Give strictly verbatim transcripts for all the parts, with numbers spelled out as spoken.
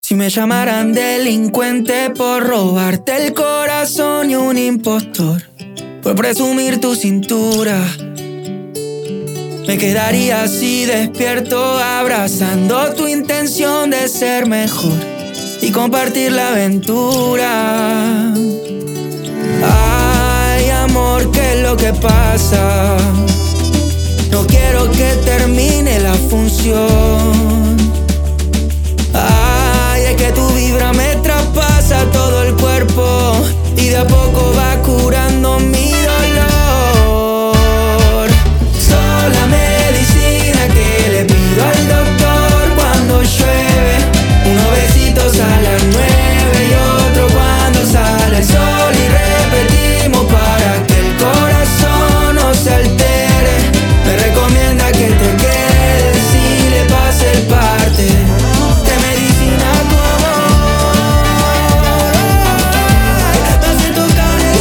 Si me llamaran delincuente por robarte el corazón y un impostor por presumir tu cintura, me quedaría así despierto abrazando tu intención de ser mejor y compartir la aventura. Ay, amor, ¿qué es lo que pasa? No quiero que termine la función. Ay, es que tu vibra me traspasa todo el cuerpo y de a poco va curando mi dolor. Sola medicina que le pido al doctor cuando llueve. Unos besitos a las nueve y otro cuando sale el sol. Y repetimos para que el corazón no se altere. Me recomienda que te quedes y le pase el parte de medicina a tu amor. Me hace tocar el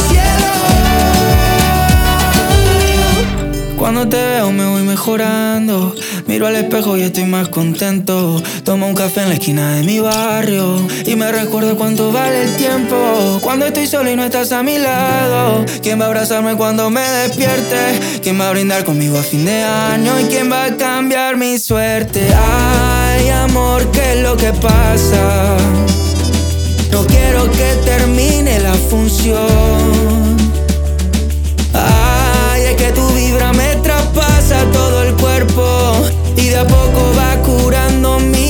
cielo. Cuando te veo me voy mejorando. Miro al espejo y estoy más contento. Tomo un café en la esquina de mi barrio y me recuerdo cuánto vale el tiempo. Cuando estoy solo y no estás a mi lado, ¿quién va a abrazarme cuando me despierte? ¿Quién va a brindar conmigo a fin de año? ¿Y quién va a cambiar mi suerte? Ay, amor, ¿qué es lo que pasa? No quiero que termine la función. Ay, es que tu vibra me traspasa todo el cuerpo y de a poco va curando mi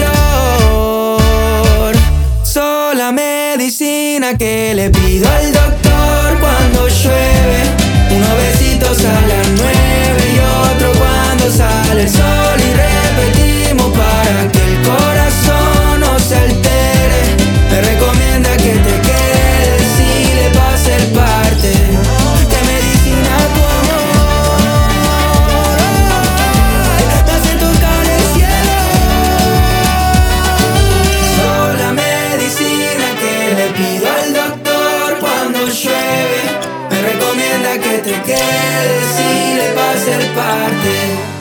dolor. Sola medicina que le pido al doctor cuando llueve. Unos besitos a las nueve y otro cuando sale el sol. Y repetimos para que el corazón no se altere. Me recomienda que te quedes y le pase el parte de medicina a tu amor. Ay, me hace tocar el cielo. Sola medicina que le pido al doctor cuando llueve. Me recomienda que te quedes y le pase el parte